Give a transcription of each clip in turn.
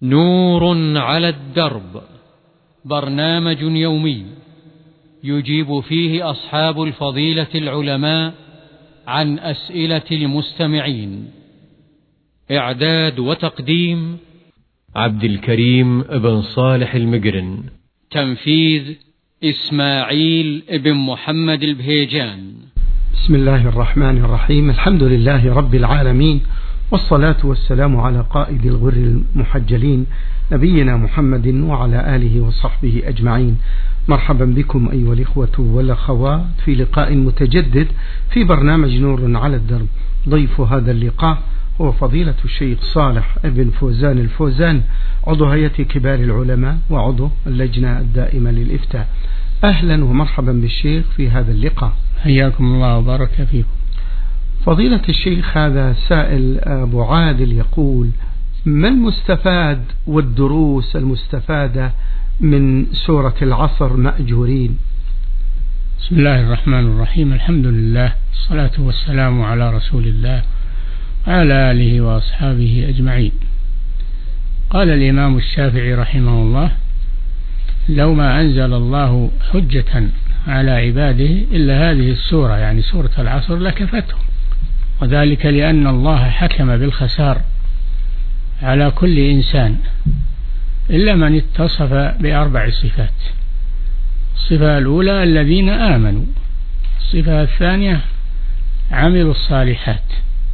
نور على الدرب، برنامج يومي يجيب فيه أصحاب الفضيلة العلماء عن أسئلة المستمعين. إعداد وتقديم عبد الكريم بن صالح المقرن. تنفيذ إسماعيل بن محمد البهيجان. بسم الله الرحمن الرحيم. الحمد لله رب العالمين، والصلاة والسلام على قائد الغر المحجلين نبينا محمد وعلى آله وصحبه أجمعين. مرحبا بكم أيها الإخوة والأخوات في لقاء متجدد في برنامج نور على الدرب. ضيف هذا اللقاء هو فضيلة الشيخ صالح بن فوزان الفوزان، عضو هيئة كبار العلماء وعضو اللجنة الدائمة للإفتاء. أهلا ومرحبا بالشيخ في هذا اللقاء. حياكم الله وبارك فيكم. فضيلة الشيخ، هذا سائل أبو عادل يقول: ما المستفاد والدروس المستفادة من سورة العصر مأجورين؟ بسم الله الرحمن الرحيم. الحمد لله، الصلاة والسلام على رسول الله وعلى آله وأصحابه أجمعين. قال الإمام الشافعي رحمه الله: لو ما أنزل الله حجة على عباده إلا هذه السورة، يعني سورة العصر، لكفتهم، وذلك لأن الله حكم بالخسار على كل إنسان إلا من اتصف بأربع صفات. الصفة الأولى الذين آمنوا، الصفة الثانية عملوا الصالحات،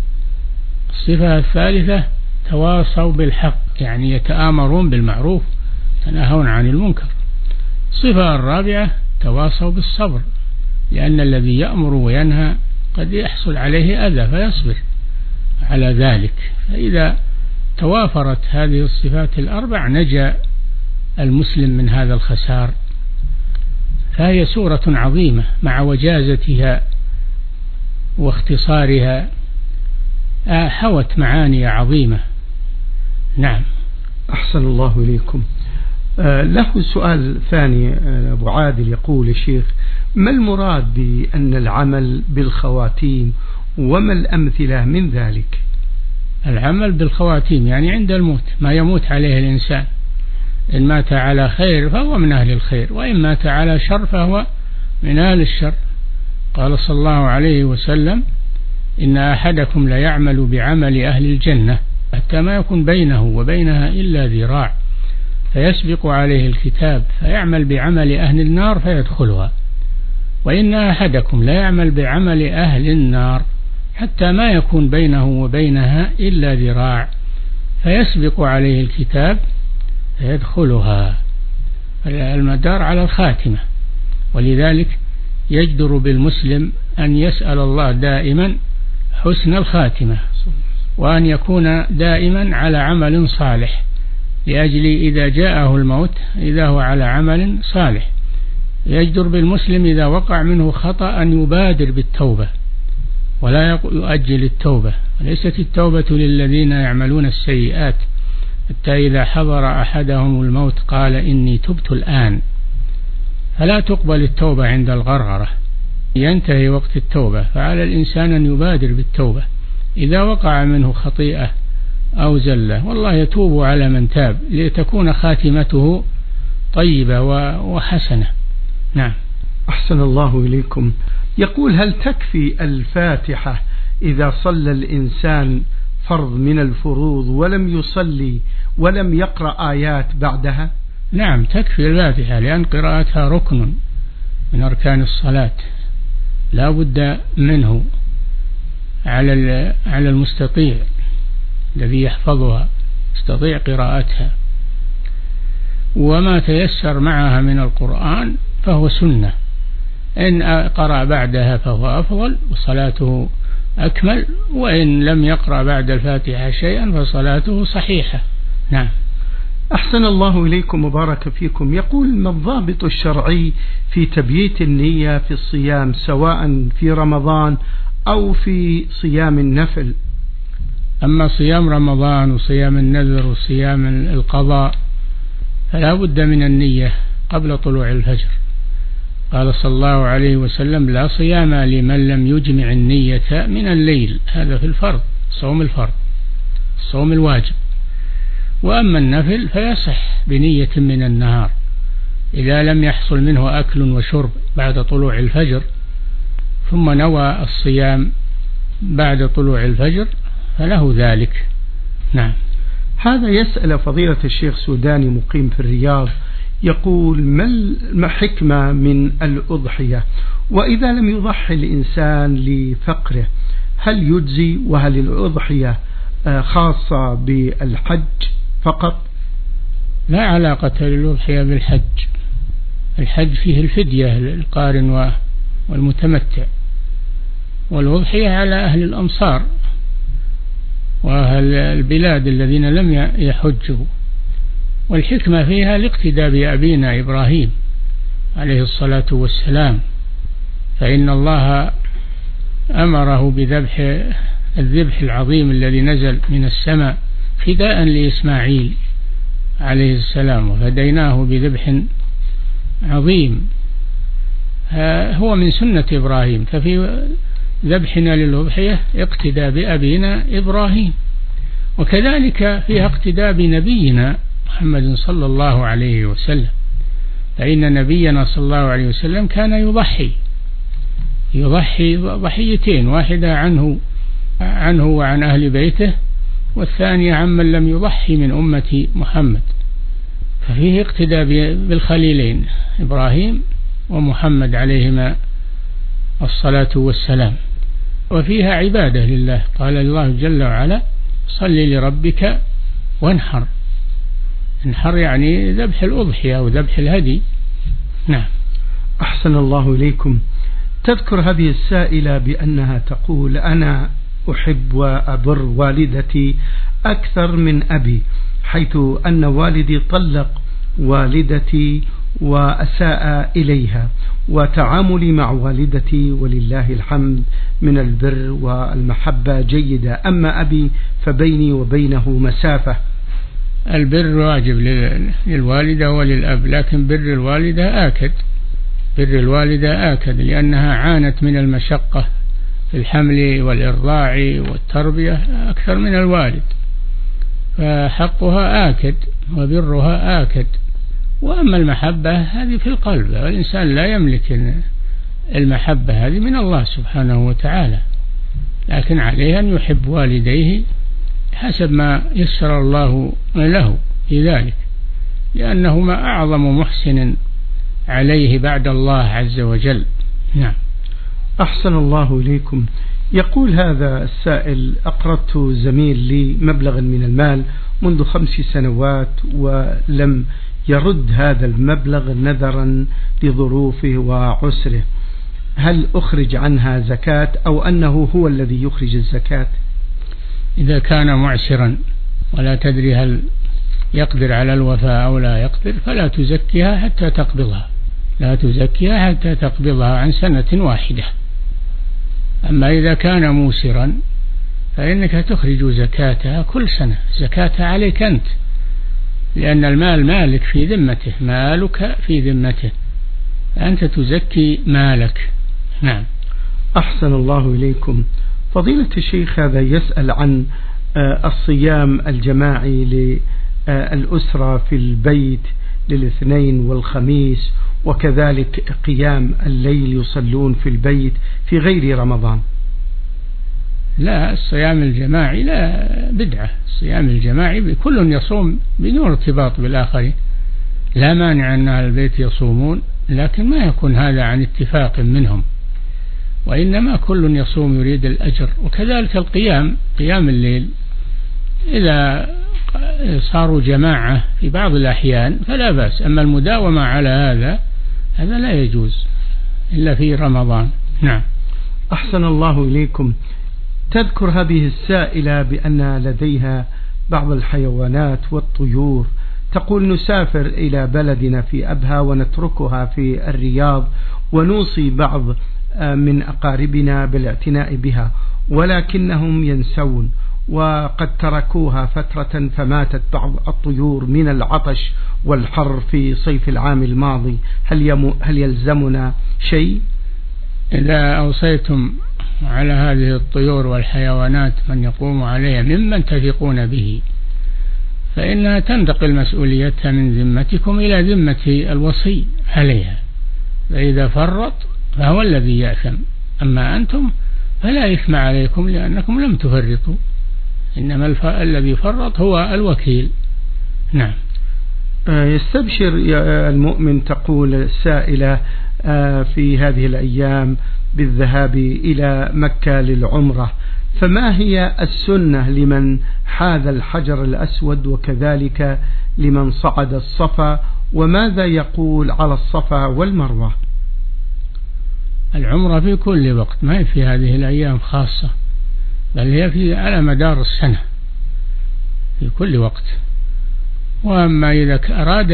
الصفة الثالثة تواصوا بالحق، يعني يتآمرون بالمعروف يتناهون عن المنكر. الصفة الرابعة تواصوا بالصبر، لأن الذي يأمر وينهى قد يحصل عليه أذى فيصبر على ذلك. فإذا توافرت هذه الصفات الأربع نجا المسلم من هذا الخسار. فهي سورة عظيمة مع وجازتها واختصارها، حوت معاني عظيمة. نعم. أحسن الله إليكم. له سؤال ثاني. أبو عادل يقول: الشيخ، ما المراد بأن العمل بالخواتيم، وما الأمثلة من ذلك؟ العمل بالخواتيم يعني عند الموت، ما يموت عليه الإنسان، إن مات على خير فهو من أهل الخير، وإن مات على شر فهو من أهل الشر. قال صلى الله عليه وسلم: إن أحدكم لا يعمل بعمل أهل الجنة حتى ما يكون بينه وبينها إلا ذراع، فيسبق عليه الكتاب فيعمل بعمل أهل النار فيدخلها، وإن أحدكم لا يعمل بعمل أهل النار حتى ما يكون بينه وبينها إلا ذراع، فيسبق عليه الكتاب فيدخلها. المدار على الخاتمة، ولذلك يجدر بالمسلم أن يسأل الله دائما حسن الخاتمة، وأن يكون دائما على عمل صالح، لأجل إذا جاءه الموت إذا هو على عمل صالح. يجدر بالمسلم إذا وقع منه خطأ أن يبادر بالتوبة ولا يؤجل التوبة. وليست التوبة للذين يعملون السيئات حتى إذا حضر أحدهم الموت قال إني تبت الآن، فلا تقبل التوبة عند الغرغرة، ينتهي وقت التوبة. فعلى الإنسان أن يبادر بالتوبة إذا وقع منه خطيئة أو زلة، والله يتوب على من تاب لتكون خاتمته طيبة وحسنة. نعم. أحسن الله إليكم. يقول: هل تكفي الفاتحة إذا صلى الإنسان فرض من الفروض ولم يصلي ولم يقرأ آيات بعدها؟ نعم، تكفي الفاتحة، لأن قراءتها ركن من أركان الصلاة لا بد منه على المستطيع الذي يحفظها، يستطيع قراءتها. وما تيسر معها من القرآن فهو سنة، إن قرأ بعدها فهو أفضل وصلاته أكمل، وإن لم يقرأ بعد الفاتحة شيئا فصلاته صحيحة. نعم. أحسن الله إليكم وبارك فيكم. يقول: ما الضابط الشرعي في تبييت النية في الصيام، سواء في رمضان أو في صيام النفل؟ أما صيام رمضان وصيام النذر وصيام القضاء فلا بد من النية قبل طلوع الفجر. قال صلى الله عليه وسلم: لا صيام لمن لم يجمع النية من الليل. هذا في الفرض، صوم الفرض، الصوم الواجب. وأما النفل فيصح بنية من النهار، إذا لم يحصل منه أكل وشرب بعد طلوع الفجر ثم نوى الصيام بعد طلوع الفجر فله ذلك. نعم. هذا يسأل فضيلة الشيخ سوداني مقيم في الرياض، يقول: ما حكمة من الأضحية؟ وإذا لم يضحي الإنسان لفقره هل يجزي؟ وهل الأضحية خاصة بالحج فقط؟ لا علاقة للأضحية بالحج. الحج فيه الفدية للقارن والمتمتع، والأضحية على أهل الأمصار وأهل البلاد الذين لم يحجوا. والحكمة فيها الاقتداء بأبينا إبراهيم عليه الصلاة والسلام، فإن الله أمره بذبح الذبح العظيم الذي نزل من السماء فداء لإسماعيل عليه السلام، وفديناه بذبح عظيم هو من سنة إبراهيم. ففي ذبحنا للأضحية اقتداء بأبينا إبراهيم، وكذلك فيها اقتداء بنبينا محمد صلى الله عليه وسلم، فإن نبينا صلى الله عليه وسلم كان يضحي ضحيتين، واحدة عنه وعن أهل بيته، والثانية عمن لم يضحي من أمة محمد. ففيه اقتداء بالخليلين إبراهيم ومحمد عليهما الصلاة والسلام، وفيها عبادة لله. قال الله جل وعلا: صل لربك وانحر. انحر يعني ذبح الأضحية أو ذبح الهدي. نعم. أحسن الله إليكم. تذكر هذه السائلة بأنها تقول: أنا أحب وأبر والدتي أكثر من أبي، حيث أن والدي طلق والدتي وأساء إليها، وتعاملي مع والدتي ولله الحمد من البر والمحبة جيدة، أما أبي فبيني وبينه مسافة. البر واجب للوالدة وللأب، لكن بر الوالدة آكد لأنها عانت من المشقة في الحمل والإرضاع والتربية أكثر من الوالد، فحقها آكد وبرها آكد. وأما المحبة هذه في القلب، والإنسان لا يملك المحبة، هذه من الله سبحانه وتعالى، لكن عليه أن يحب والديه حسب ما يسر الله له في ذلك، لأنهما أعظم محسن عليه بعد الله عز وجل. نعم. أحسن الله إليكم. يقول هذا السائل: أقرضت زميل لي مبلغا من المال منذ 5 سنوات ولم يرد هذا المبلغ نظرا لظروفه وعسره، هل أخرج عنها زكاة أو أنه هو الذي يخرج الزكاة؟ إذا كان معسرا ولا تدري هل يقدر على الوفاء أو لا يقدر فلا تزكيها حتى تقبضها، لا تزكيها حتى تقبضها عن سنة واحدة. أما إذا كان موسرا فإنك تخرج زكاتها كل سنة، زكاتها عليك أنت، لأن المال مالك في ذمته، مالك في ذمته، أنت تزكي مالك. نعم. أحسن الله إليكم. فضيلة الشيخ هذا يسأل عن الصيام الجماعي للأسرة في البيت للاثنين والخميس، وكذلك قيام الليل يصلون في البيت في غير رمضان. لا، الصيام الجماعي لا، بدعة. الصيام الجماعي كل يصوم بدون ارتباط بالآخرين، لا مانع أن أهل البيت يصومون، لكن ما يكون هذا عن اتفاق منهم، وإنما كل يصوم يريد الأجر. وكذلك قيام الليل إذا صاروا جماعة في بعض الأحيان فلا بأس، أما المداومة على هذا لا يجوز إلا في رمضان. نعم. أحسن الله إليكم. تذكر هذه السائلة بأن لديها بعض الحيوانات والطيور، تقول: نسافر إلى بلدنا في أبها ونتركها في الرياض، ونوصي بعض من أقاربنا بالاعتناء بها، ولكنهم ينسون، وقد تركوها فترة فماتت بعض الطيور من العطش والحر في صيف العام الماضي، هل يلزمنا شيء؟ إذا أوصيتم على هذه الطيور والحيوانات من يقوم عليها ممن تثقون به فإنها تنتقل مسؤوليتها من ذمتكم إلى ذمة الوصي عليها، فإذا فرط فهو الذي يأثم، أما أنتم فلا إثم عليكم لأنكم لم تفرطوا، إنما الذي فرط هو الوكيل. نعم. يستبشر المؤمن، تقول السائلة، في هذه الأيام بالذهاب إلى مكة للعمرة، فما هي السنة لمن حاذ الحجر الأسود وكذلك لمن صعد الصفا، وماذا يقول على الصفا والمروة؟ العمرة في كل وقت، ما في هذه الأيام خاصة، بل هي على مدار السنة في كل وقت. وأما إذا أراد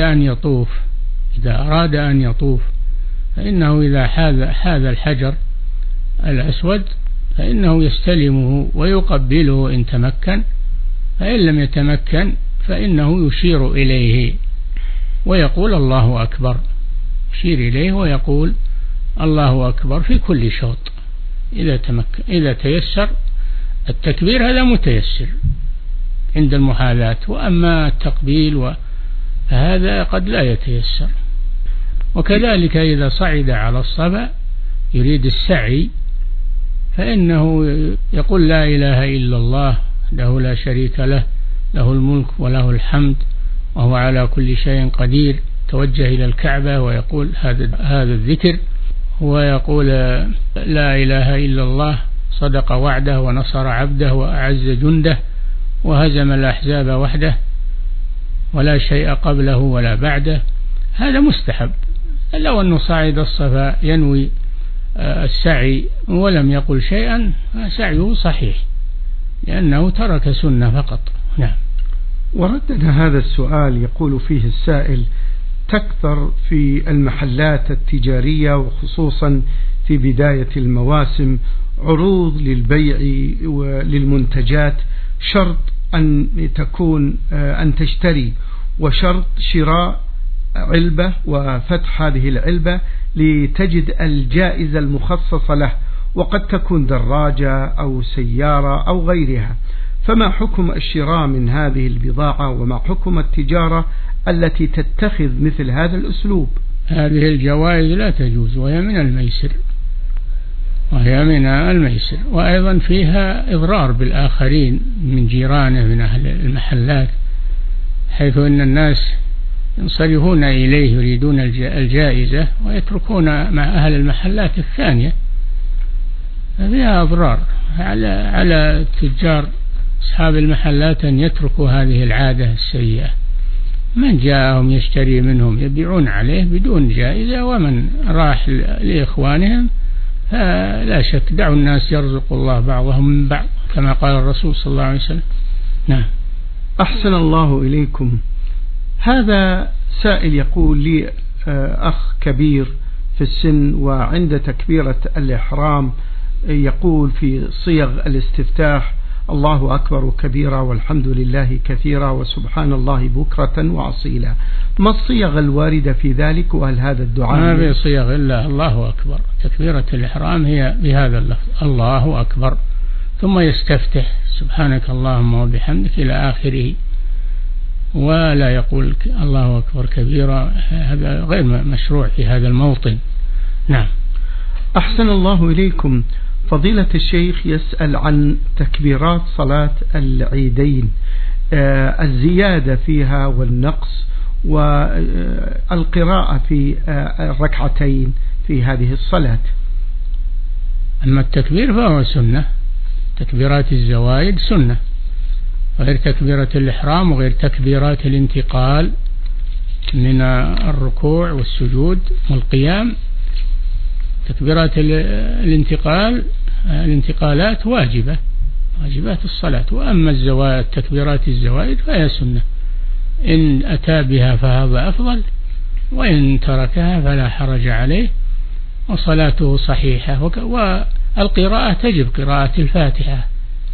أن يطوف فإنه إذا حاذ الحجر الأسود فإنه يستلمه ويقبله إن تمكن، فإن لم يتمكن فإنه يشير إليه ويقول الله أكبر، يشير إليه ويقول الله أكبر في كل شوط إذا تيسر. التكبير هذا متيسر عند المحاذاة، وأما التقبيل فهذا قد لا يتيسر. وكذلك إذا صعد على الصفا يريد السعي فإنه يقول لا إله إلا الله له لا شريك له، له الملك وله الحمد وهو على كل شيء قدير، توجه إلى الكعبة ويقول هذا الذكر، ويقول لا إله إلا الله صدق وعده ونصر عبده وأعز جنده وهزم الأحزاب وحده ولا شيء قبله ولا بعده. هذا مستحب. لو أنه صعد الصفا ينوي السعي ولم يقل شيئا فسعيه صحيح لأنه ترك سنة فقط. نعم. وردنا هذا السؤال، يقول فيه السائل: تكثر في المحلات التجارية وخصوصا في بداية المواسم عروض للبيع وللمنتجات، شرط أن تشتري وشرط شراء علبة وفتح هذه العلبة لتجد الجائزة المخصصة له، وقد تكون دراجة أو سيارة أو غيرها، فما حكم الشراء من هذه البضاعة وما حكم التجارة التي تتخذ مثل هذا الأسلوب؟ هذه الجوائز لا تجوز وهي من الميسر، وأيضا فيها إضرار بالآخرين من جيرانه من أهل المحلات، حيث أن الناس ينصرفون إليه يريدون الجائزة ويتركون مع أهل المحلات الثانية، فيها أضرار على التجار أصحاب المحلات أن يتركوا هذه العادة السيئة. من جاءهم يشتري منهم يبيعون عليه بدون جائزة، ومن راح لإخوانهم فلا شك دعوا الناس يرزق الله بعضهم من بعض كما قال الرسول صلى الله عليه وسلم. نعم. أحسن الله إليكم. هذا سائل يقول لي أخ كبير في السن، وعند تكبيرة الإحرام يقول في صيغ الاستفتاح: الله أكبر كبيرا والحمد لله كثيرا وسبحان الله بكرة وأصيلا. ما الصيغ الواردة في ذلك، وهل هذا الدعاء؟ ما في صيغ إلا الله أكبر. تكبيرة الإحرام هي بهذا اللفظ الله أكبر، ثم يستفتح سبحانك اللهم وبحمدك إلى آخره، ولا يقول الله أكبر كبيرا، هذا غير مشروع في هذا الموطن. نعم. أحسن الله إليكم. فضيلة الشيخ يسأل عن تكبيرات صلاة العيدين، الزيادة فيها والنقص والقراءة في الركعتين في هذه الصلاة. أما التكبير فهو سنة، تكبيرات الزوائد سنة، غير تكبيرة الإحرام وغير تكبيرات الانتقال من الركوع والسجود والقيام. تكبيرات الانتقالات واجبات الصلاة. وأما الزوائد تكبيرات الزوائد فهي سنة، إن أتى بها فهذا أفضل، وإن تركها فلا حرج عليه وصلاته صحيحة. والقراءة تجب قراءة الفاتحة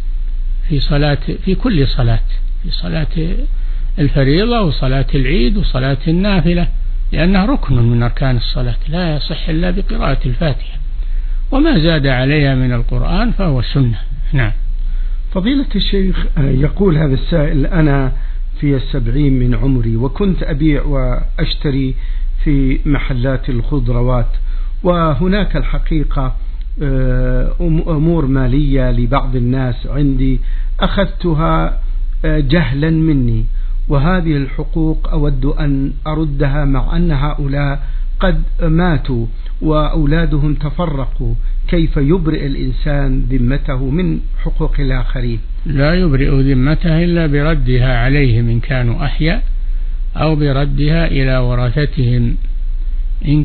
في كل صلاة، في صلاة الفريضة وصلاة العيد وصلاة النافلة، لأنها ركن من أركان الصلاة لا يصح إلا بقراءة الفاتحة، وما زاد عليها من القرآن فهو سنة. نعم. فضيلة الشيخ، يقول هذا السائل: أنا في 70 من عمري، وكنت أبيع وأشتري في محلات الخضروات، وهناك الحقيقة أمور مالية لبعض الناس عندي أخذتها جهلا مني، وهذه الحقوق أود أن أردها مع أن هؤلاء قد ماتوا وأولادهم تفرقوا. كيف يبرئ الإنسان ذمته من حقوق الآخرين؟ لا يبرئ ذمته إلا بردها عليهم إن كانوا أحياء، أو بردها إلى ورثتهم إن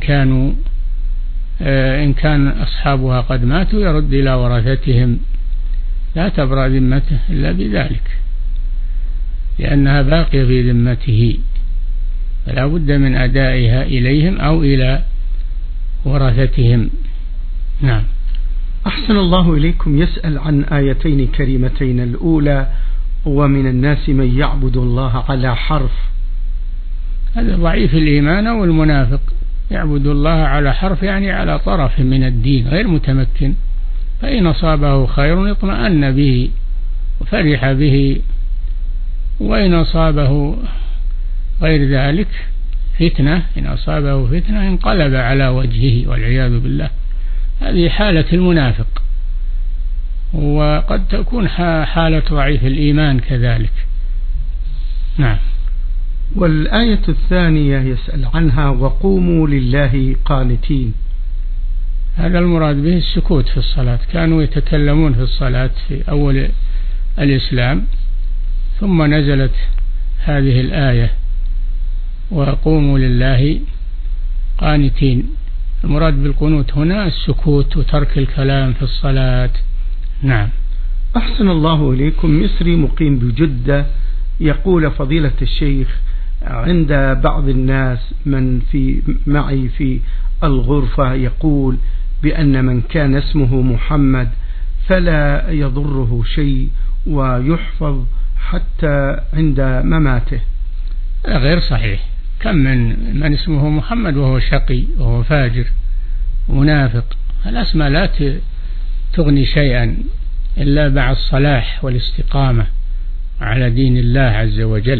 كان أصحابها قد ماتوا يرد إلى ورثتهم، لا تبرأ ذمته إلا بذلك، لأنها باقية في ذمته، فلا بد من أدائها إليهم أو إلى ورثتهم. نعم. أحسن الله إليكم. يسأل عن آيتين كريمتين، الأولى: ومن الناس من يعبد الله على حرف. هذا ضعيف الإيمان والمنافق، يعبد الله على حرف يعني على طرف من الدين غير متمكن، فإن أصابه خير اطمأن به وفرح به، وإن أصابه غير ذلك فتنة، إن أصابه فتنة انقلب على وجهه والعياذ بالله. هذه حالة المنافق، وقد تكون حالة ضعيف الإيمان كذلك. نعم. والآية الثانية يسأل عنها: وقوموا لله قانتين. هذا المراد به السكوت في الصلاة، كانوا يتكلمون في الصلاة في أول الإسلام، ثم نزلت هذه الآية: وقوموا لله قانتين. المراد بالقنوت هنا السكوت وترك الكلام في الصلاة. نعم. أحسن الله إليكم. مصري مقيم بجدة يقول: فضيلة الشيخ، عند بعض الناس من معي في الغرفة يقول بأن من كان اسمه محمد فلا يضره شيء ويحفظ حتى عند مماته. غير صحيح. كم من اسمه محمد وهو شقي وهو فاجر منافق. الأسماء لا تغني شيئا إلا مع الصلاح والاستقامة على دين الله عز وجل.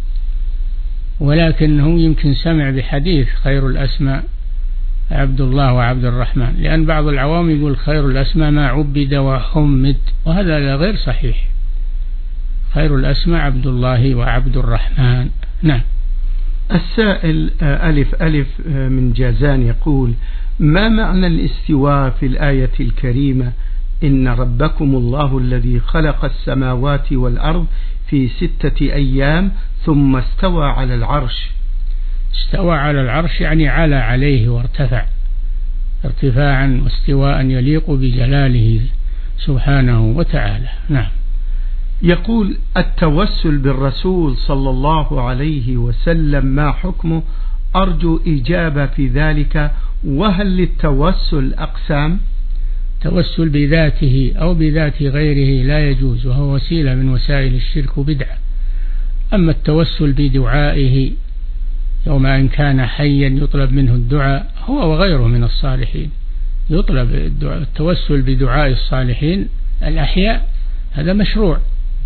ولكنه يمكن سمع بحديث خير الأسماء عبد الله وعبد الرحمن، لأن بعض العوام يقول خير الأسماء ما عبد وحمد، وهذا غير صحيح. خير الأسماء عبد الله وعبد الرحمن. نعم. السائل ألف من جازان يقول: ما معنى الاستواء في الآية الكريمة: إن ربكم الله الذي خلق السماوات والأرض في 6 أيام ثم استوى على العرش؟ استوى على العرش يعني على عليه وارتفع ارتفاعا واستواء يليق بجلاله سبحانه وتعالى. نعم. يقول: التوسل بالرسول صلى الله عليه وسلم ما حكمه؟ أرجو إجابة في ذلك. وهل للتوسل أقسام؟ التوسل بذاته أو بذات غيره لا يجوز، وهو وسيلة من وسائل الشرك وبدعة. أما التوسل بدعائه يوم أن كان حيا يطلب منه الدعاء، هو وغيره من الصالحين يطلب التوسل بدعاء الصالحين الأحياء، هذا مشروع.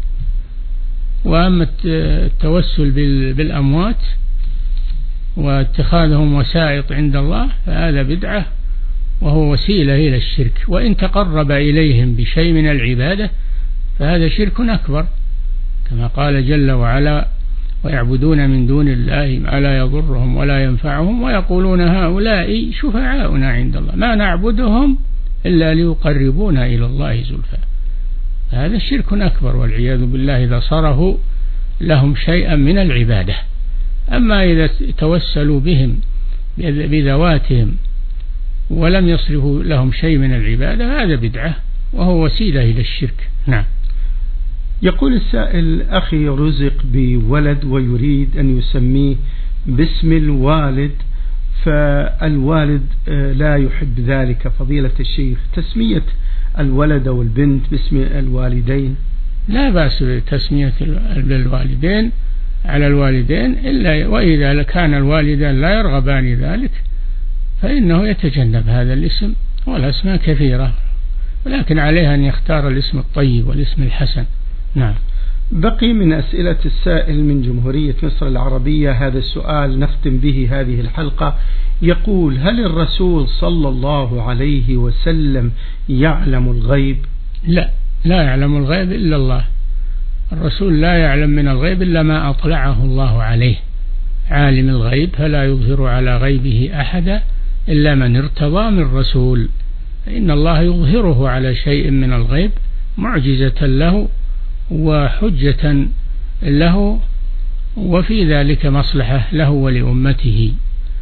وأما التوسل بالأموات واتخاذهم وسائط عند الله فهذا بدعة، وهو وسيلة إلى الشرك. وإن تقرب إليهم بشيء من العبادة فهذا شرك أكبر، كما قال جل وعلا: ويعبدون من دون الله ما لا يضرهم ولا ينفعهم ويقولون هؤلاء شفعاؤنا عند الله ما نعبدهم إلا ليقربونا إلى الله زلفى. هذا شرك أكبر والعياذ بالله إذا صرفوا لهم شيئا من العبادة. أما إذا توسلوا بهم بذواتهم ولم يصرفوا لهم شيء من العبادة هذا بدعة وهو وسيلة إلى الشرك. نعم. يقول السائل: أخي رزق بولد ويريد أن يسميه باسم الوالد، فالوالد لا يحب ذلك. فضيلة الشيخ، تسمية الولد والبنت باسم الوالدين لا بأس بتسمية الوالدين على الوالدين، إلا وإذا كان الوالدان لا يرغبان ذلك فإنه يتجنب هذا الاسم. والأسماء كثيرة، ولكن عليها أن يختار الاسم الطيب والاسم الحسن. نعم. بقي من أسئلة السائل من جمهورية مصر العربية هذا السؤال نختم به هذه الحلقة. يقول: هل الرسول صلى الله عليه وسلم يعلم الغيب؟ لا يعلم الغيب إلا الله. الرسول لا يعلم من الغيب إلا ما أطلعه الله عليه. عالم الغيب فلا يظهر على غيبه أحدا إلا من ارتضى من رسول، فإن الله يظهره على شيء من الغيب معجزة له وحجة له، وفي ذلك مصلحة له ولأمته،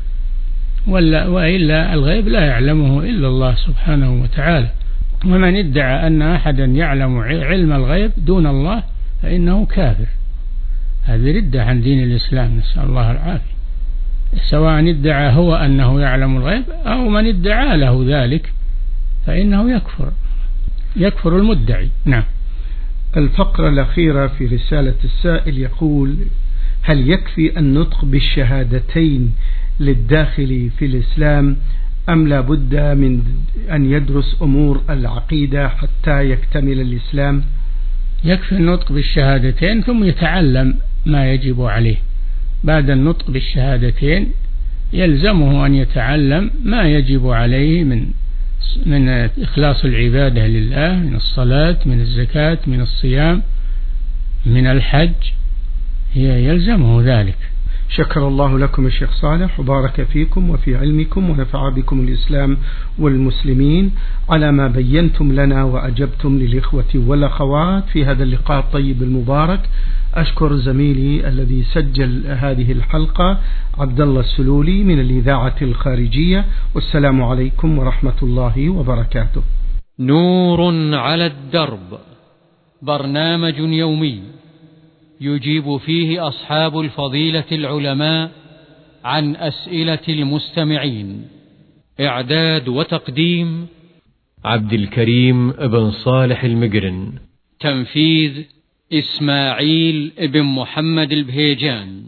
وإلا الغيب لا يعلمه إلا الله سبحانه وتعالى. ومن ادعى أن أحدا يعلم علم الغيب دون الله فإنه كافر، هذه ردة عن دين الإسلام، نسأل الله العافية، سواء ادعى هو أنه يعلم الغيب أو من ادعى له ذلك فإنه يكفر المدعي. نعم. الفقرة الأخيرة في رسالة السائل يقول: هل يكفي النطق بالشهادتين للداخل في الإسلام أم لا بد من أن يدرس أمور العقيدة حتى يكتمل الإسلام؟ يكفي النطق بالشهادتين ثم يتعلم ما يجب عليه. بعد النطق بالشهادتين يلزمه أن يتعلم ما يجب عليه من إخلاص العبادة لله، من الصلاة، من الزكاة، من الصيام، من الحج، يلزمه ذلك. شكر الله لكم يا شيخ صالح وبارك فيكم وفي علمكم ونفع بكم الإسلام والمسلمين على ما بينتم لنا وأجبتم للإخوة والأخوات في هذا اللقاء الطيب المبارك. أشكر زميلي الذي سجل هذه الحلقة عبد الله السلولي من الإذاعة الخارجية، والسلام عليكم ورحمة الله وبركاته. نور على الدرب، برنامج يومي يجيب فيه أصحاب الفضيلة العلماء عن أسئلة المستمعين. إعداد وتقديم عبد الكريم بن صالح المقرن. تنفيذ إسماعيل بن محمد البهيجان.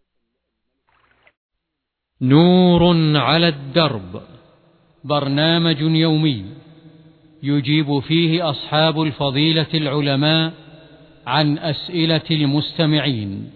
نور على الدرب، برنامج يومي يجيب فيه أصحاب الفضيلة العلماء عن أسئلة المستمعين.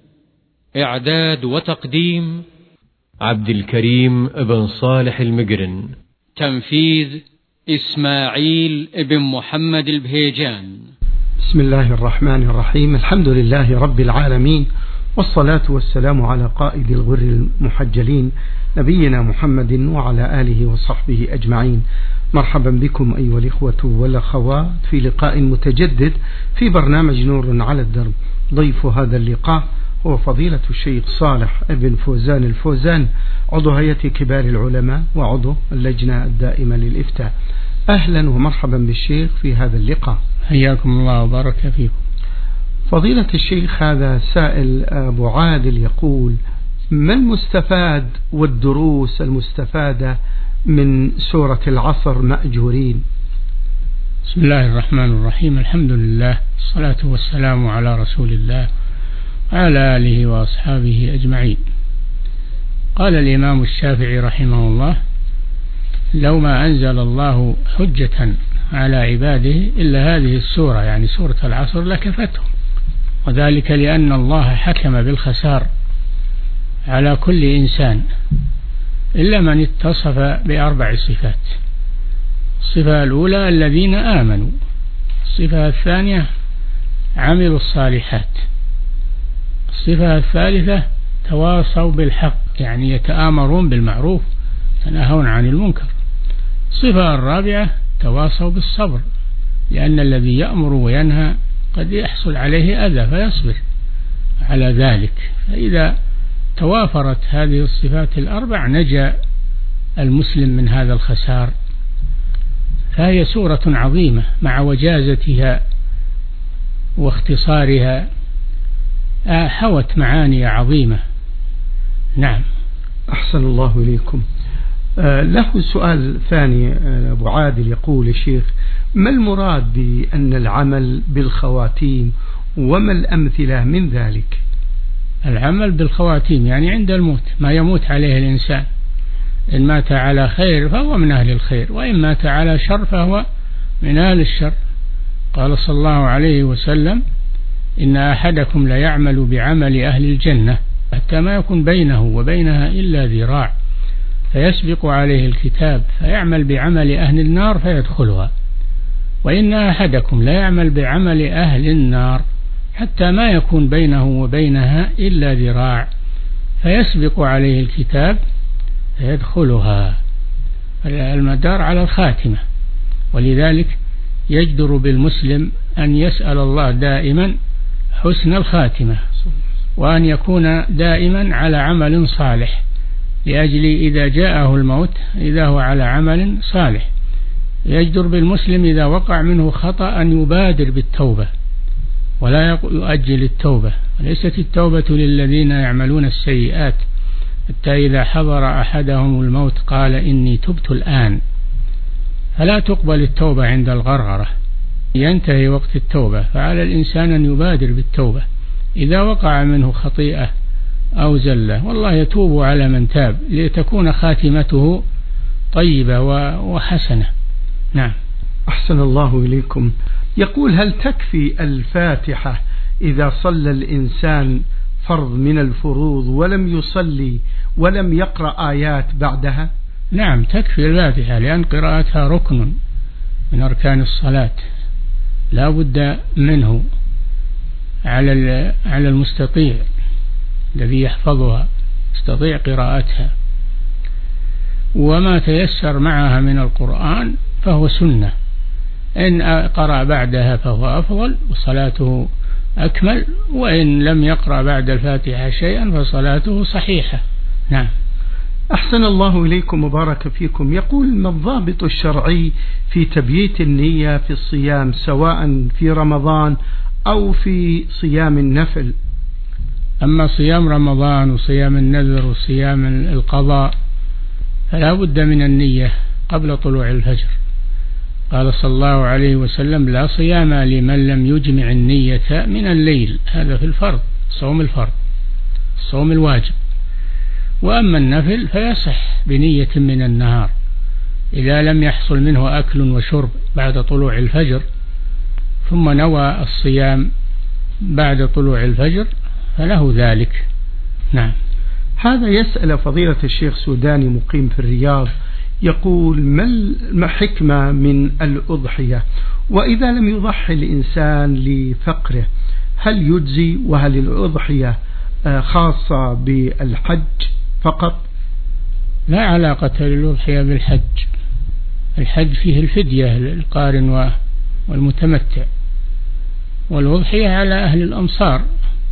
إعداد وتقديم عبد الكريم بن صالح المقرن. تنفيذ إسماعيل بن محمد البهيجان. بسم الله الرحمن الرحيم. الحمد لله رب العالمين، والصلاة والسلام على قائد الغر المحجلين نبينا محمد وعلى آله وصحبه أجمعين. مرحبا بكم أيها الإخوة والأخوات في لقاء متجدد في برنامج نور على الدرب. ضيف هذا اللقاء هو فضيلة الشيخ صالح بن فوزان الفوزان، عضو هيئة كبار العلماء وعضو اللجنة الدائمة للإفتاء. أهلا ومرحبا بالشيخ في هذا اللقاء. حياكم الله وبارك فيكم. فضيلة الشيخ، هذا سائل أبو عادل يقول: ما المستفاد والدروس المستفادة من سورة العصر مأجورين؟ بسم الله الرحمن الرحيم. الحمد لله، الصلاة والسلام على رسول الله وعلى آله وأصحابه أجمعين. قال الإمام الشافعي رحمه الله: لو ما أنزل الله حجة على عباده إلا هذه السورة، يعني سورة العصر، لكفتهم، وذلك لأن الله حكم بالخسار على كل إنسان إلا من اتصف بأربع صفات. الصفة الأولى الذين آمنوا، الصفة الثانية عملوا الصالحات، الصفة الثالثة تواصوا بالحق، يعني يتآمرون بالمعروف تناهون عن المنكر. الصفة الرابعة تواصوا بالصبر، لأن الذي يأمر وينهى قد يحصل عليه أذى فيصبر على ذلك. فإذا توافرت هذه الصفات الأربع نجا المسلم من هذا الخسار. فهي سورة عظيمة مع وجازتها واختصارها، حوت معاني عظيمة. نعم. أحسن الله إليكم. له سؤال ثاني أبو عادل يقول: الشيخ، ما المراد بأن العمل بالخواتيم وما الأمثلة من ذلك؟ العمل بالخواتيم يعني عند الموت، ما يموت عليه الإنسان، إن مات على خير فهو من أهل الخير، وإن مات على شر فهو من أهل الشر. قال صلى الله عليه وسلم: إن أحدكم ليعمل بعمل أهل الجنة حتى ما يكون بينه وبينها إلا ذراع فيسبق عليه الكتاب فيعمل بعمل أهل النار فيدخلها، وإن أحدكم ليعمل بعمل أهل النار حتى ما يكون بينه وبينها إلا ذراع فيسبق عليه الكتاب فيدخلها. المدار على الخاتمة، ولذلك يجدر بالمسلم أن يسأل الله دائما حسن الخاتمة، وأن يكون دائما على عمل صالح، لأجل إذا جاءه الموت إذا هو على عمل صالح. يجدر بالمسلم إذا وقع منه خطأ أن يبادر بالتوبة ولا يؤجل التوبة، وليست التوبة للذين يعملون السيئات حتى إذا حضر أحدهم الموت قال إني تبت الآن، فلا تقبل التوبة عند الغرغرة، ينتهي وقت التوبة. فعلى الإنسان أن يبادر بالتوبة إذا وقع منه خطيئة أو زلة، والله يتوب على من تاب لتكون خاتمته طيبة وحسنة. نعم. أحسن الله إليكم. يقول: هل تكفي الفاتحة إذا صلى الإنسان فرض من الفروض ولم يصلي ولم يقرأ آيات بعدها؟ نعم تكفي الفاتحة، لأن قراءتها ركن من أركان الصلاة لا بد منه على المستطيع الذي يحفظها يستطيع قراءتها، وما تيسر معها من القرآن فهو سنة، إن قرأ بعدها فهو أفضل وصلاته أكمل، وإن لم يقرأ بعد الفاتحة شيئا فصلاته صحيحة. نعم. أحسن الله إليكم وبارك فيكم. يقول: ما الضابط الشرعي في تبييت النية في الصيام سواء في رمضان أو في صيام النفل؟ أما صيام رمضان وصيام النذر وصيام القضاء فلا بد من النية قبل طلوع الفجر. قال صلى الله عليه وسلم: لا صيام لمن لم يجمع النية من الليل. هذا في الفرض، صوم الفرض، الصوم الواجب. وأما النفل فيصح بنية من النهار، إذا لم يحصل منه أكل وشرب بعد طلوع الفجر ثم نوى الصيام بعد طلوع الفجر فله ذلك. نعم. هذا يسأل فضيلة الشيخ سوداني مقيم في الرياض، يقول: ما حكمة من الأضحية؟ وإذا لم يضحي الإنسان لفقره هل يجزي؟ وهل الأضحية خاصة بالحج فقط؟ لا علاقة للأضحية بالحج، الحج فيه الفدية للقارن والمتمتع، والأضحية على أهل الأمصار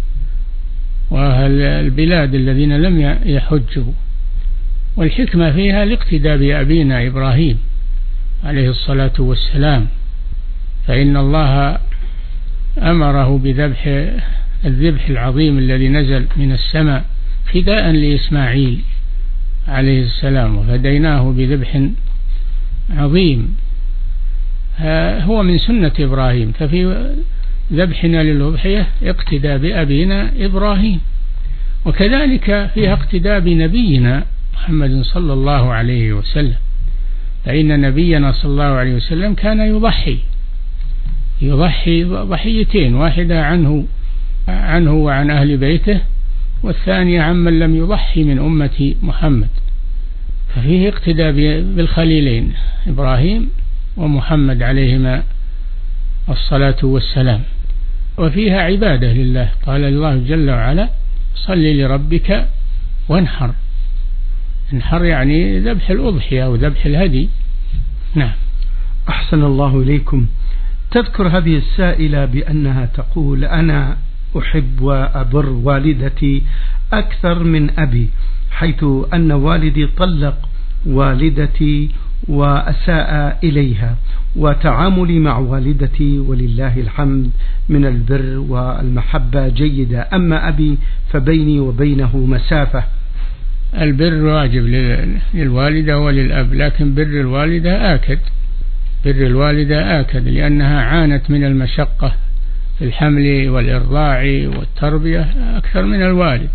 وأهل البلاد الذين لم يحجوا. والحكمة فيها الاقتداء بأبينا إبراهيم عليه الصلاة والسلام، فإن الله أمره بذبح الذبح العظيم الذي نزل من السماء فداء لإسماعيل عليه السلام، وفديناه بذبح عظيم هو من سنة إبراهيم. ففي ذبحنا للأضحية اقتداء بأبينا إبراهيم، وكذلك فيها اقتداء بنبينا محمد صلى الله عليه وسلم، فإن نبينا صلى الله عليه وسلم كان يضحي ضحيتين، واحدة عنه وعن أهل بيته، والثانية عمن لم يضحي من أمة محمد. ففيه اقتداء بالخليلين إبراهيم ومحمد عليهما الصلاة والسلام. وفيها عبادة لله، قال الله جل وعلا: صل لربك وانحر. انحر يعني ذبح الأضحية أو ذبح الهدي. نعم. أحسن الله إليكم. تذكر هذه السائلة بأنها تقول: أنا أحب وأبر والدتي أكثر من أبي، حيث أن والدي طلق والدتي وأساء إليها، وتعاملي مع والدتي ولله الحمد من البر والمحبة جيدة، أما أبي فبيني وبينه مسافة. البر واجب للوالدة وللأب، لكن بر الوالدة آكد، بر الوالدة آكد، لأنها عانت من المشقة في الحمل والإرضاع والتربية أكثر من الوالد،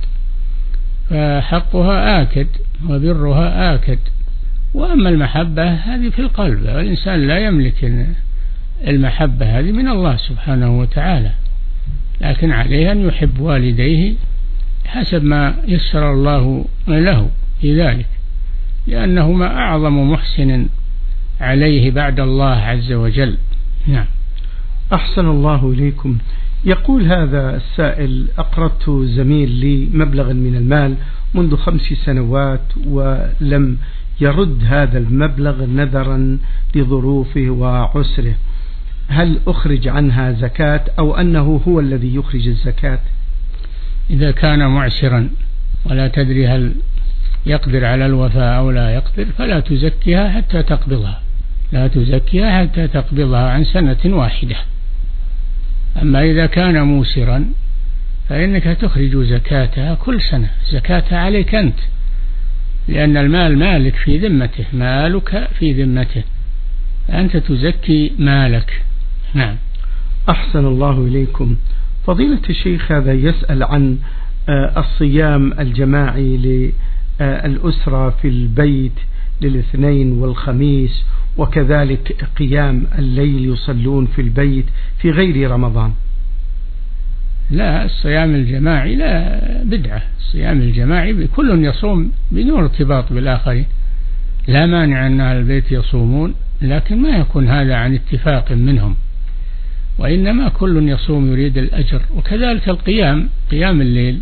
فحقها آكد وبرها آكد. وأما المحبة هذه في القلب، والإنسان لا يملك المحبة هذه من الله سبحانه وتعالى. لكن عليه أن يحب والديه حسب ما يسر الله له في ذلك، لأنهما أعظم محسن عليه بعد الله عز وجل. نعم. أحسن الله إليكم. يقول هذا السائل: أقرضت زميل لي مبلغا من المال منذ 5 سنوات ولم يرد هذا المبلغ نظرا لظروفه وعسره، هل أخرج عنها زكاة أو أنه هو الذي يخرج الزكاة؟ إذا كان معسرا ولا تدري هل يقدر على الوفاء أو لا يقدر فلا تزكيها حتى تقبضها، لا تزكيها حتى تقبضها عن سنة واحدة. أما إذا كان موسرا فإنك تخرج زكاتها كل سنة، زكاتها عليك أنت، لأن المال مالك في ذمته، مالك في ذمته، أنت تزكي مالك. نعم. أحسن الله إليكم. فضيلة الشيخ هذا يسأل عن الصيام الجماعي للأسرة في البيت للاثنين والخميس، وكذلك قيام الليل يصلون في البيت في غير رمضان. لا، الصيام الجماعي لا، بدعة. الصيام الجماعي كل يصوم بدون ارتباط بالآخرين، لا مانع أن أهل البيت يصومون، لكن ما يكون هذا عن اتفاق منهم، وإنما كل يصوم يريد الأجر. وكذلك القيام، قيام الليل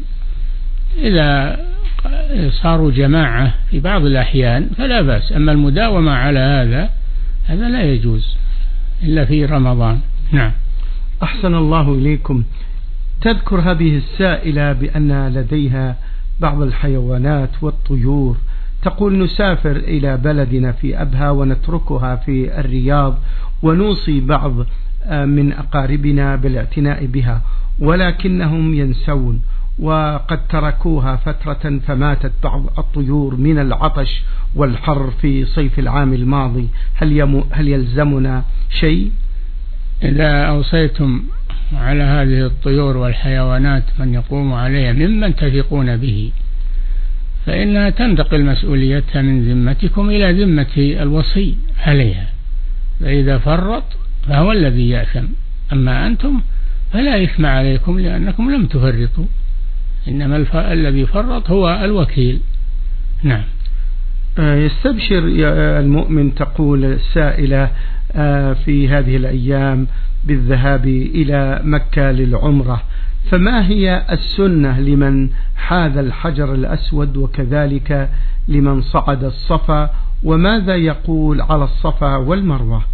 إذا صاروا جماعة في بعض الأحيان فلا بأس، أما المداومة على هذا لا يجوز إلا في رمضان. نعم. أحسن الله إليكم. تذكر هذه السائلة بأن لديها بعض الحيوانات والطيور، تقول: نسافر إلى بلدنا في أبها ونتركها في الرياض، ونوصي بعض من أقاربنا بالاعتناء بها، ولكنهم ينسون، وقد تركوها فترة فماتت بعض الطيور من العطش والحر في صيف العام الماضي، هل يلزمنا شيء؟ إذا أوصيتم على هذه الطيور والحيوانات من يقوم عليها ممن تثقون به فإنها تنتقل مسؤوليتها من ذمتكم إلى ذمة الوصي عليها، فإذا فرط فهو الذي يأثم، أما أنتم فلا إثم عليكم لأنكم لم تفرطوا، إنما الذي فرط هو الوكيل. نعم. يستبشر المؤمن، تقول السائلة، في هذه الأيام بالذهاب إلى مكة للعمرة، فما هي السنة لمن حاذ الحجر الأسود وكذلك لمن صعد الصفا، وماذا يقول على الصفا والمروة؟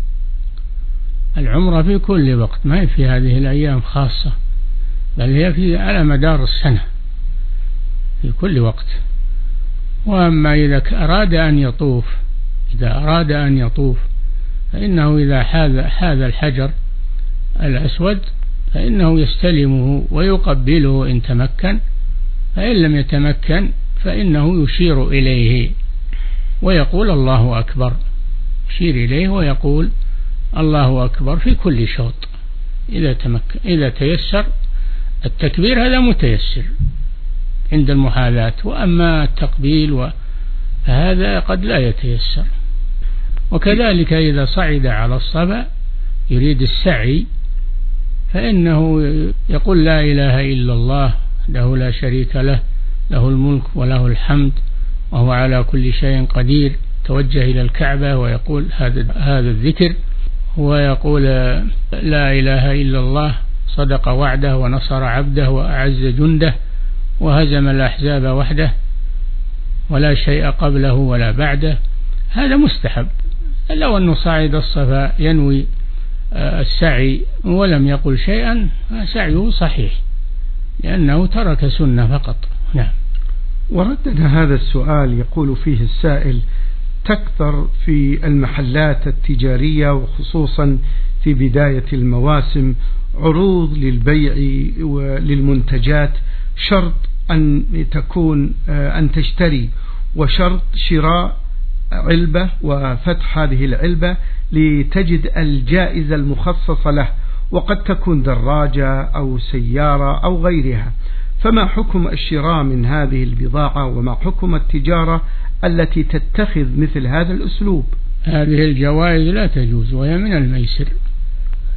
العمرة في كل وقت، ما هي في هذه الأيام خاصة، بل هي على مدار السنة في كل وقت. وأما إذا أراد أن يطوف فإنه إذا حاذ الحجر الأسود فإنه يستلمه ويقبله إن تمكن، فإن لم يتمكن فإنه يشير إليه ويقول الله أكبر، يشير إليه ويقول الله أكبر في كل شوط إذا تيسر. التكبير هذا متيسر عند المحاذاة، وأما التقبيل فهذا قد لا يتيسر. وكذلك إذا صعد على الصفا يريد السعي فإنه يقول لا إله إلا الله له لا شريك له، له الملك وله الحمد وهو على كل شيء قدير، توجه إلى الكعبة ويقول هذا الذكر، ويقول لا إله إلا الله صدق وعده ونصر عبده وأعز جنده وهزم الأحزاب وحده ولا شيء قبله ولا بعده. هذا مستحب. لو أنه صعد الصفا ينوي السعي ولم يقل شيئا فسعيه صحيح لأنه ترك سنة فقط. نعم. وردنا هذا السؤال، يقول فيه السائل: تكثر في المحلات التجارية وخصوصا في بداية المواسم عروض للبيع وللمنتجات، شرط أن تشتري وشرط شراء علبة وفتح هذه العلبة لتجد الجائزة المخصصة له، وقد تكون دراجة أو سيارة أو غيرها، فما حكم الشراء من هذه البضاعة وما حكم التجارة التي تتخذ مثل هذا الأسلوب؟ هذه الجوائز لا تجوز وهي من الميسر،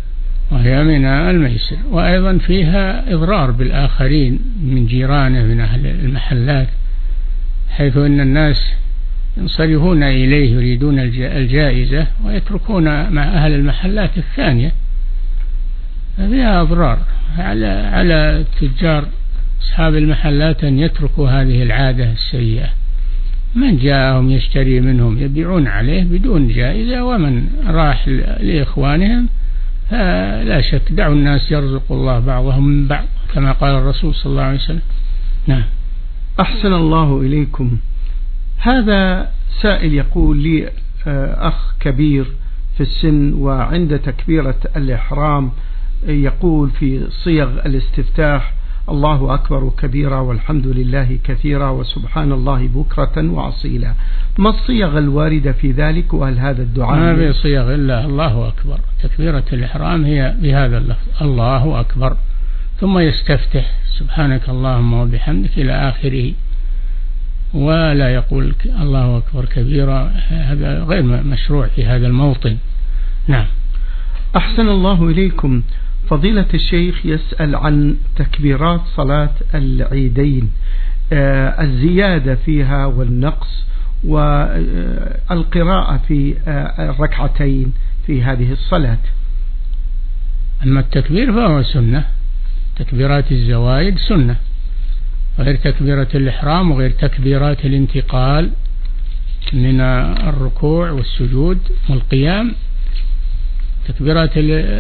وهي من الميسر، وأيضا فيها إضرار بالآخرين من جيرانه من أهل المحلات، حيث أن الناس ينصرفون إليه يريدون الجائزة ويتركون مع أهل المحلات الثانية، فيها أضرار على التجار أصحاب المحلات أن يتركوا هذه العادة السيئة. من جاءهم يشتري منهم يبيعون عليه بدون جائزة، ومن راح لإخوانهم فلا شك دعوا الناس يرزق الله بعضهم من بعض كما قال الرسول صلى الله عليه وسلم. نعم. أحسن الله إليكم. هذا سائل يقول لي أخ كبير في السن، وعند تكبيرة الإحرام يقول في صيغ الاستفتاح الله أكبر كبيرا والحمد لله كثيرا وسبحان الله بكرة وأصيلا، ما الصيغ الواردة في ذلك؟ وهل هذا الدعاء ما في صيغ إلا الله أكبر. تكبيرة الإحرام هي بهذا اللفظ الله أكبر، ثم يستفتح سبحانك اللهم وبحمدك إلى آخره، ولا يقول الله أكبر كبيرا، هذا غير مشروع في هذا الموطن. نعم. أحسن الله إليكم. فضيلة الشيخ يسأل عن تكبيرات صلاة العيدين، الزيادة فيها والنقص والقراءة في الركعتين في هذه الصلاة. أما التكبير فهو سنة، تكبيرات الزوايد سنة، غير تكبيرة الإحرام وغير تكبيرات الانتقال من الركوع والسجود والقيام. تكبيرات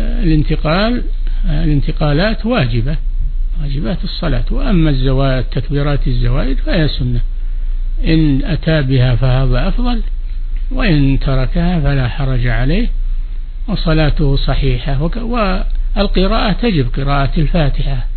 الانتقالات واجبات الصلاة. وأما الزوائد تكبيرات الزوائد فهي سنة، إن أتى بها فهذا أفضل، وإن تركها فلا حرج عليه وصلاته صحيحة. والقراءة تجب قراءة الفاتحة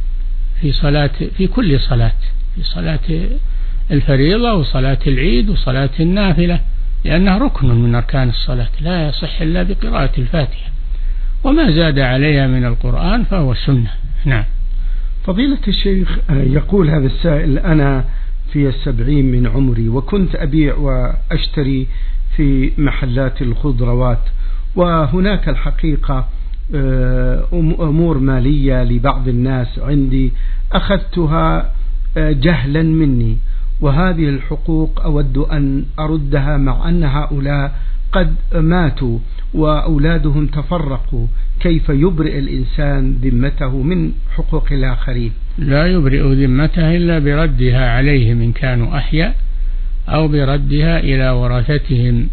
في كل صلاة، في صلاة الفريضة وصلاة العيد وصلاة النافلة، لأنها ركن من أركان الصلاة لا يصح إلا بقراءة الفاتحة، وما زاد عليها من القرآن فهو سنة. نعم. فضيلة الشيخ يقول هذا السائل أنا في 70 من عمري، وكنت أبيع وأشتري في محلات الخضروات، وهناك الحقيقة أمور مالية لبعض الناس عندي أخذتها جهلا مني، وهذه الحقوق أود أن أردها مع أن هؤلاء قد ماتوا وأولادهم تفرقوا، كيف يبرئ الإنسان ذمته من حقوق الآخرين؟ لا يبرئ ذمته إلا بردها عليهم إن كانوا أحياء، أو بردها إلى ورثتهم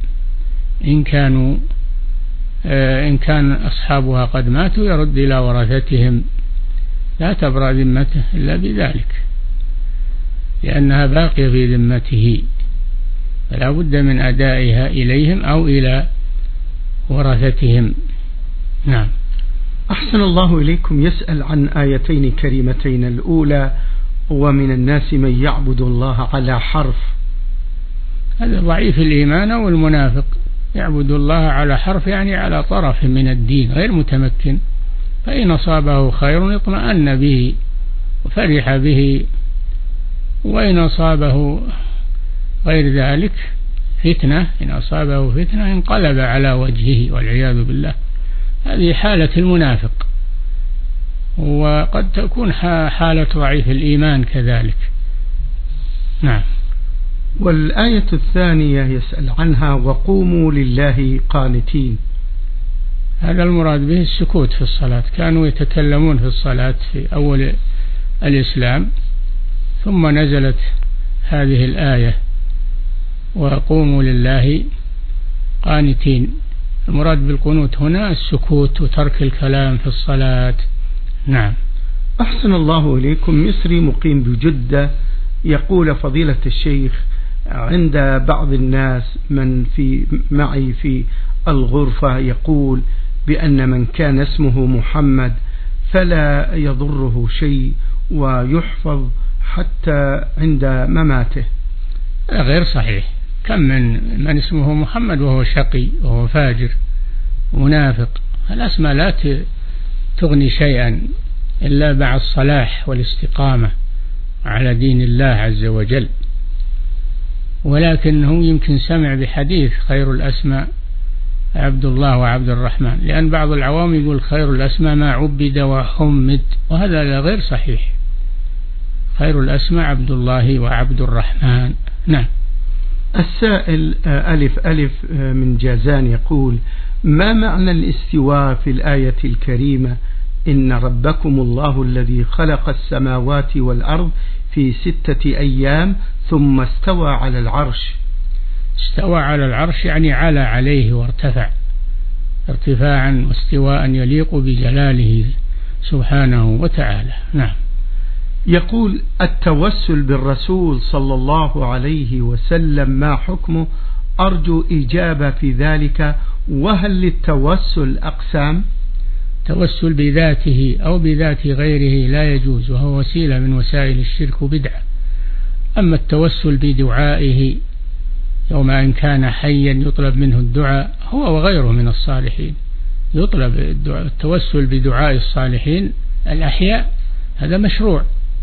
إن كان أصحابها قد ماتوا يرد إلى ورثتهم، لا تبرأ ذمته إلا بذلك، لأنها باقية في ذمته، فلا بد من أدائها إليهم أو إلى ورثتهم. نعم. أحسن الله إليكم. يسأل عن آيتين كريمتين، الأولى ومن الناس من يعبد الله على حرف. هذا ضعيف الإيمان والمنافق، يعبد الله على حرف يعني على طرف من الدين غير متمكن، فإن أصابه خير اطمأن به وفرح به، وإن أصابه غير ذلك فتنة، إن أصابه فتنة انقلب على وجهه والعياذ بالله. هذه حالة المنافق، وقد تكون حالة ضعيف الإيمان كذلك. نعم. والآية الثانية يسأل عنها وقوموا لله قانتين. هذا المراد به السكوت في الصلاة، كانوا يتكلمون في الصلاة في أول الإسلام، ثم نزلت هذه الآية وقوموا لله قانتين. المراد بالقنوت هنا السكوت وترك الكلام في الصلاة. نعم. أحسن الله إليكم. مصري مقيم بجدة يقول فضيلة الشيخ عند بعض الناس من معي في الغرفة يقول بأن من كان اسمه محمد فلا يضره شيء ويحفظ حتى عند مماته. غير صحيح. كم من اسمه محمد وهو شقي وهو فاجر ومنافق. الأسماء لا تغني شيئا إلا مع الصلاح والاستقامة على دين الله عز وجل، ولكنه يمكن سمع بحديث خير الأسماء عبد الله وعبد الرحمن، لأن بعض العوام يقول خير الأسماء ما عبد وحمد، وهذا غير صحيح. خير الأسماء عبد الله وعبد الرحمن. نعم. السائل ألف من جازان يقول: ما معنى الاستواء في الآية الكريمة إن ربكم الله الذي خلق السماوات والأرض في 6 أيام ثم استوى على العرش؟ استوى على العرش يعني على عليه وارتفع ارتفاعا واستواء يليق بجلاله سبحانه وتعالى. نعم. يقول: التوسل بالرسول صلى الله عليه وسلم ما حكمه؟ أرجو إجابة في ذلك. وهل للتوسل أقسام؟ التوسل بذاته أو بذات غيره لا يجوز، وهو وسيلة من وسائل الشرك وبدعة. أما التوسل بدعائه يوم أن كان حيا يطلب منه الدعاء، هو وغيره من الصالحين يطلب التوسل بدعاء الصالحين الأحياء، هذا مشروع.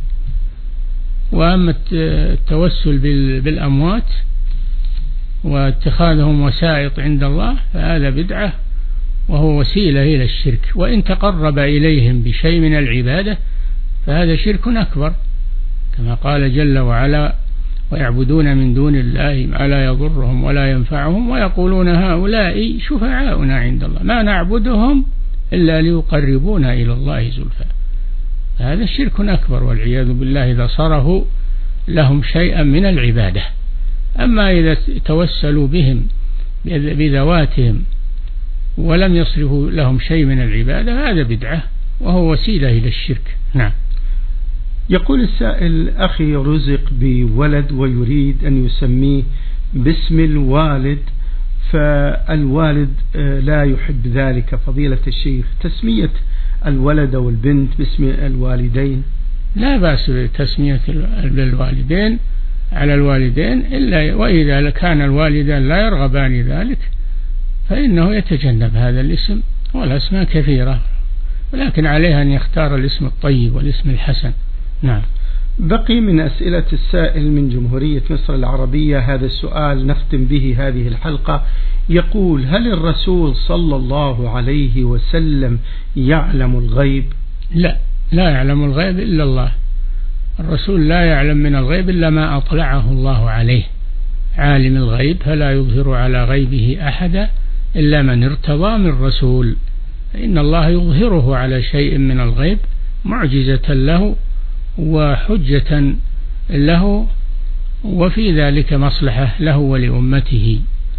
وأما التوسل بالأموات واتخاذهم وسائط عند الله فهذا بدعة، وهو وسيلة إلى الشرك، وإن تقرب إليهم بشيء من العبادة فهذا شرك أكبر، كما قال جل وعلا: ويعبدون من دون الله ما لا يضرهم ولا ينفعهم ويقولون هؤلاء شفعاؤنا عند الله ما نعبدهم إلا ليقربونا إلى الله زلفى. هذا شرك أكبر والعياذ بالله إذا صرفوا لهم شيئا من العبادة. أما إذا توسلوا بهم بذواتهم ولم يصرفوا لهم شيء من العبادة هذا بدعة، وهو وسيلة إلى الشرك. نعم. يقول السائل: أخي رزق بولد ويريد أن يسميه باسم الوالد، فالوالد لا يحب ذلك، فضيلة الشيخ تسمية الولد والبنت باسم الوالدين؟ لا بأس بتسمية الوالدين على الوالدين، إلا وإذا كان الوالدان لا يرغبان ذلك فإنه يتجنب هذا الاسم، والأسماء كثيرة، ولكن عليه أن يختار الاسم الطيب والاسم الحسن. نعم. بقي من أسئلة السائل من جمهورية مصر العربية هذا السؤال نختم به هذه الحلقة. يقول: هل الرسول صلى الله عليه وسلم يعلم الغيب؟ لا يعلم الغيب إلا الله. الرسول لا يعلم من الغيب إلا ما أطلعه الله عليه. عالم الغيب فلا يظهر على غيبه أحدا إلا من ارتضى من رسول، فإن الله يظهره على شيء من الغيب معجزة له وحجة له، وفي ذلك مصلحة له ولأمته،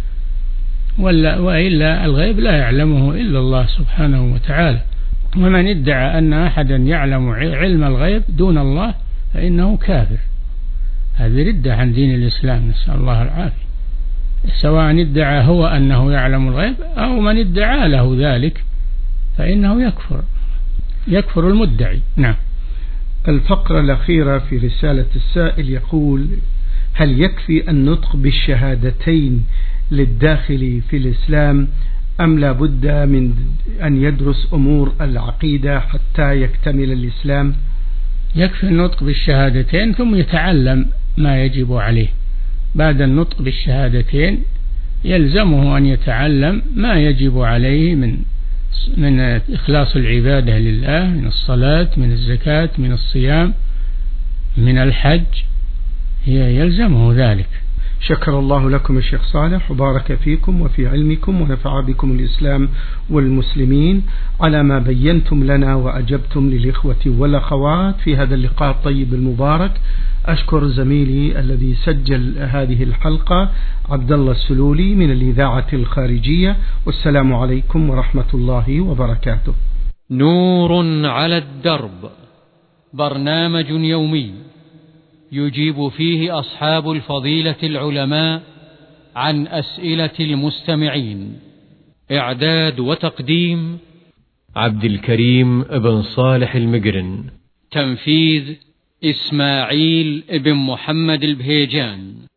وإلا الغيب لا يعلمه إلا الله سبحانه وتعالى. ومن ادعى أن أحدا يعلم علم الغيب دون الله فإنه كافر، هذه ردة عن دين الإسلام، نسأل الله العافية، سواء ادعى هو أنه يعلم الغيب أو من ادعى له ذلك فإنه يكفر المدعي. نعم. الفقرة الأخيرة في رسالة السائل يقول: هل يكفي النطق بالشهادتين للداخل في الإسلام أم لا بد من أن يدرس أمور العقيدة حتى يكتمل الإسلام؟ يكفي النطق بالشهادتين ثم يتعلم ما يجب عليه. بعد النطق بالشهادتين يلزمه أن يتعلم ما يجب عليه من إخلاص العبادة لله، من الصلاة، من الزكاة، من الصيام، من الحج، يلزمه ذلك. شكر الله لكم الشيخ صالح وبارك فيكم وفي علمكم ونفع بكم الإسلام والمسلمين على ما بينتم لنا وأجبتم للإخوة والأخوات في هذا اللقاء الطيب المبارك. أشكر زميلي الذي سجل هذه الحلقة عبد الله السلولي من الإذاعة الخارجية، والسلام عليكم ورحمة الله وبركاته. نور على الدرب، برنامج يومي يجيب فيه أصحاب الفضيلة العلماء عن أسئلة المستمعين. إعداد وتقديم عبد الكريم بن صالح المقرن. تنفيذ إسماعيل بن محمد البهيجان.